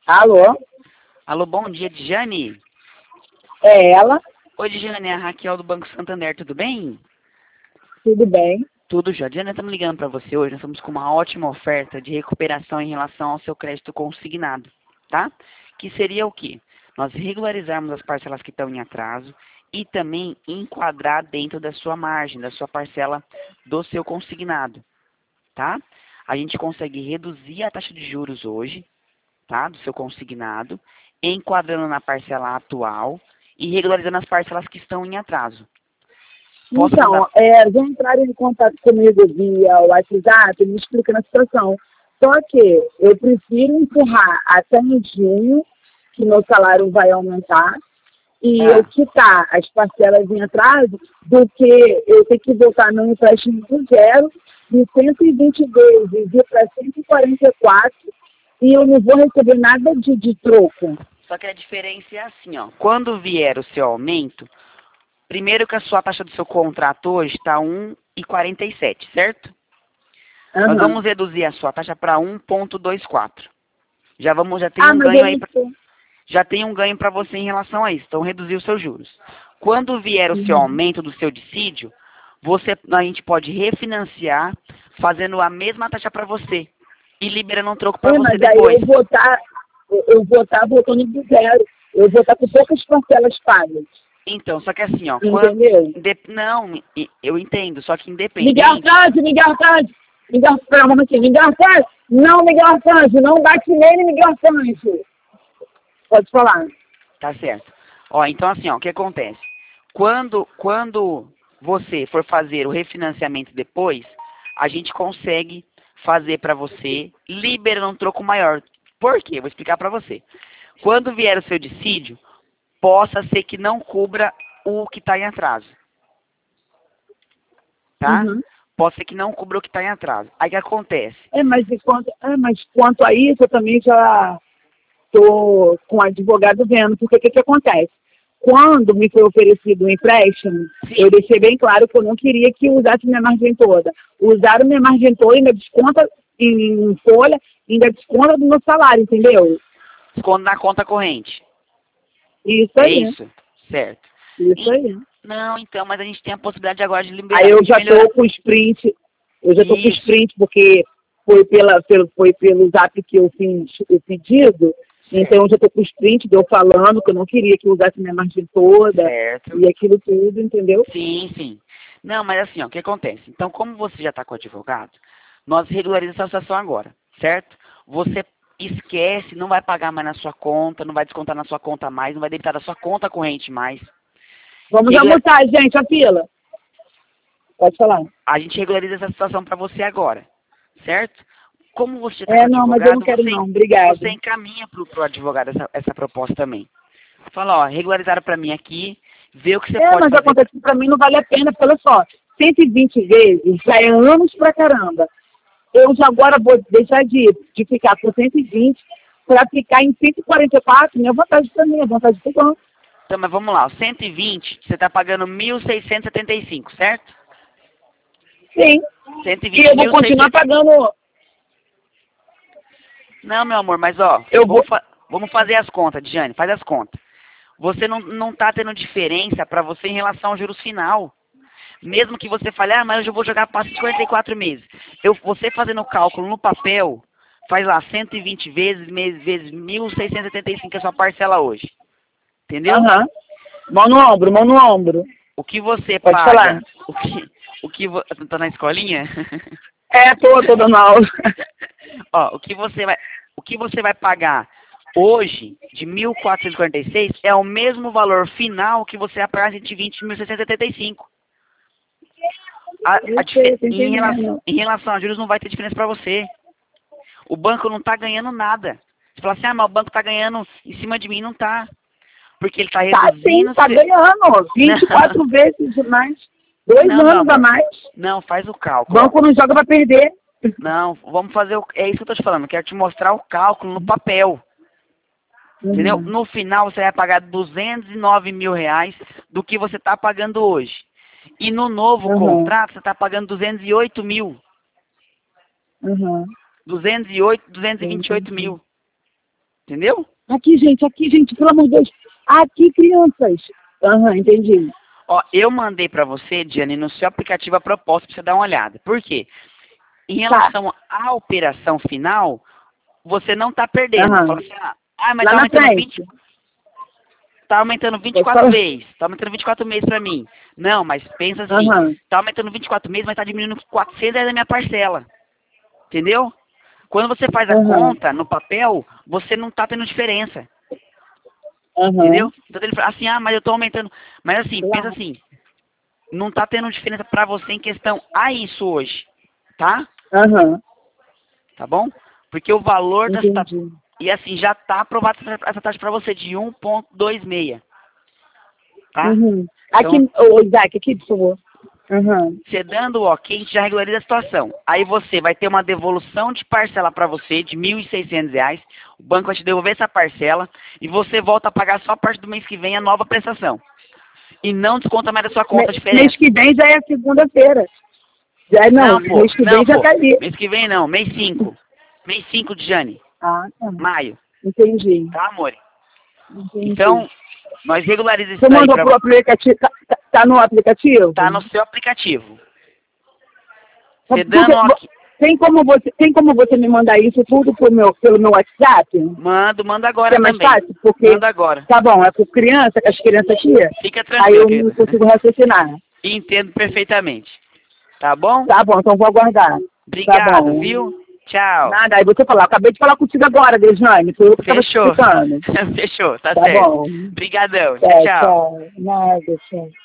Alô? Alô, bom dia, Djane. É ela? Oi, Djane, é a Raquel do Banco Santander, tudo bem? Tudo bem? Tudo já. Djane, estamos ligando para você hoje, nós estamos com uma ótima oferta de recuperação em relação ao seu crédito consignado, tá? Que seria o quê? Nós regularizarmos as parcelas que estão em atraso e também enquadrar dentro da sua margem, da sua parcela do seu consignado, tá? A gente consegue reduzir a taxa de juros hoje, tá? Do seu consignado, enquadrando na parcela atual e regularizando as parcelas que estão em atraso. Posso mandar? Então, vão entrar em contato comigo via WhatsApp me explicando a situação. Só que eu prefiro empurrar até em junho, que meu salário vai aumentar, e eu quitar as parcelas em atraso, do que eu ter que voltar meu empréstimo do zero, de 120 vezes ir para 144, e eu não vou receber nada de troco. Só que a diferença é assim, ó. Quando vier o seu aumento, primeiro que a sua taxa do seu contrato hoje está 1,47, certo? Uhum. Nós vamos reduzir a sua taxa para 1,24. Já tem um ganho aí. Já tem um ganho para você em relação a isso. Então, reduzir os seus juros. Quando vier o seu aumento do seu dissídio, a gente pode refinanciar fazendo a mesma taxa para você e liberando um troco para você mas depois. Aí eu vou estar voltando do zero. Eu vou estar com poucas parcelas pagas. Então, só que assim, ó. Entendeu? Não, eu entendo, só que independente. Miguel Arcanjo! Espera um momentinho. Miguel Arcanjo! Não, Miguel Arcanjo! Não bate nele, Miguel Arcanjo! Pode falar. Tá certo. Ó, então assim, ó, o que acontece? Quando você for fazer o refinanciamento depois, a gente consegue fazer para você liberando um troco maior. Por quê? Vou explicar para você. Quando vier o seu dissídio, possa ser que não cubra o que está em atraso. Tá? Uhum. Pode ser que não cubra o que está em atraso. Aí o que acontece? Mas quanto a isso, eu também já estou com o advogado vendo, porque o que acontece? Quando me foi oferecido um empréstimo, eu deixei bem claro que eu não queria que usasse minha margem toda. Usaram minha margem toda, ainda desconta em folha, ainda desconta do meu salário, entendeu? Desconto na conta corrente. Isso aí. É isso? Certo. Isso aí. Não, então, mas a gente tem a possibilidade agora de liberar. Aí eu já estou com o sprint, porque foi pelo zap que eu fiz o pedido. Então eu já estou com o sprint de eu falando que eu não queria que usasse minha margem toda. Certo. E aquilo tudo, entendeu? Sim, sim. Não, mas assim, ó, o que acontece? Então, como você já está com o advogado, nós regularizamos essa situação agora, certo? Você esquece, não vai pagar mais na sua conta, não vai descontar na sua conta mais, não vai debitar da sua conta corrente mais. Vamos almoçar, gente, a fila. Pode falar. A gente regulariza essa situação para você agora, certo? Como você está com o não, advogado, mas eu não quero não, obrigado. Você encaminha pro advogado essa proposta também. Fala, ó, regularizaram para mim aqui, vê o que você pode mas fazer. acontece que para mim não vale a pena, porque olha só, 120 vezes já é anos pra caramba. Eu já agora vou deixar de ficar por 120 para ficar em 144, minha vontade também, a vontade de bom. Então, mas vamos lá, o 120, você está pagando 1.675, certo? Sim. 120, e eu vou continuar pagando. Não, meu amor, mas ó, vamos fazer as contas, Djane, faz as contas. Você não tá tendo diferença para você em relação ao juros final. Mesmo que você fale, mas eu já vou jogar para 54 meses. Você fazendo o cálculo no papel, faz lá 120 vezes 1.675 é a sua parcela hoje. Entendeu? Aham. Mão no ombro. O que você pode paga? Falar. Tá na escolinha? Tô dando aula. Ó, o que você vai pagar hoje de 1.446 é o mesmo valor final que você vai pagar de 120.675. Em relação a juros não vai ter diferença para você. O banco não está ganhando nada. Você fala assim, mas o banco está ganhando em cima de mim. Não está. Porque ele está reduzindo... Tá ganhando. 24 vezes demais. 2 anos a mais. Não, faz o cálculo. O banco não joga para perder. Não, vamos fazer é isso que eu estou te falando. Eu quero te mostrar o cálculo no papel. Entendeu? No final você vai pagar 209 mil reais do que você está pagando hoje. E no novo contrato você está pagando 208 mil. 228 mil. Entendeu? Aqui, gente, pelo amor de Deus. Aqui, crianças. Aham, entendi. Ó, eu mandei pra você, Diane, no seu aplicativo a proposta pra você dar uma olhada. Por quê? Em relação à operação final, você não tá perdendo. Aham. Fala assim, mas Lá tá na aumentando frente. tá aumentando 24 meses. Tá aumentando 24 meses pra mim. Não, mas pensa assim, Aham. tá aumentando 24 meses, mas tá diminuindo 400 da minha parcela. Entendeu? Quando você faz a conta no papel, você não tá tendo diferença. Entendeu? Então ele fala assim, mas eu tô aumentando. Mas assim, pensa assim, não tá tendo diferença pra você em questão a isso hoje. Tá? Aham. Tá bom? Porque o valor das Entendi. e assim, já tá aprovada essa taxa pra você de 1,26. Tá? Uhum. Então, Aqui, ô Isaac, aqui, por favor. Uhum. você dando o ok, a gente já regulariza a situação. Aí você vai ter uma devolução de parcela para você de R$ 1.600. O banco vai te devolver essa parcela e você volta a pagar só a parte do mês que vem a nova prestação. E não desconta mais da sua conta a diferença. Mês que vem já é segunda-feira. Já não, Pô. mês que vem já caiu. Mês que vem não, mês 5. Mês 5 de Jane. Ah, tá. Maio. Entendi. Tá, amor? Entendi. Então, nós regularizamos Você isso aí mandou pro aplicativo? Tá no aplicativo? Tá no seu aplicativo. Porque Você dando ok. tem como você me mandar isso tudo pelo meu WhatsApp? Manda agora mais também. Fácil? Porque, Manda agora. Tá bom, é por criança, com as crianças aqui. Fica Aí tranquilo, eu querido. não consigo raciocinar. Entendo perfeitamente. Tá bom? Tá bom, então vou aguardar. Obrigado, Tá bom. viu? Tchau. Nada, aí você falar. Acabei de falar contigo agora, Desnane. Foi eu que estava Fechou. explicando. Fechou, tá Tá certo. bom. Obrigadão. Tchau, Tchau. tchau. Nada, tchau.